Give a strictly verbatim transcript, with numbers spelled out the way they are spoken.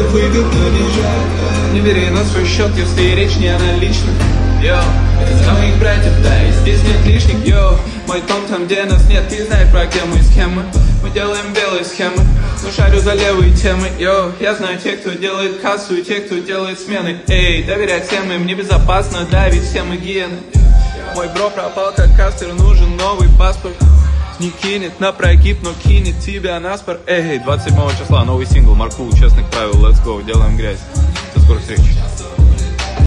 выгодно. Не бери на свой счет, если речь не о наличных. Йоу, за моих братьев, да, и здесь нет лишних. Йоу, мой дом там, где нас нет, ты знаешь, про где мы, с кем мы. Мы делаем белые схемы, но шарю за левые темы. Йоу, я знаю тех, кто делает кассу, и тех, кто делает смены. Эй, доверять всем им небезопасно, да, ведь все мы гиены. Мой бро пропал как кастер, нужен новый паспорт. Не кинет на прогиб, но кинет тебя на спор. Эй, двадцать седьмого числа новый сингл, Маркул, честных правил, let's go, делаем грязь. До скорых встреч.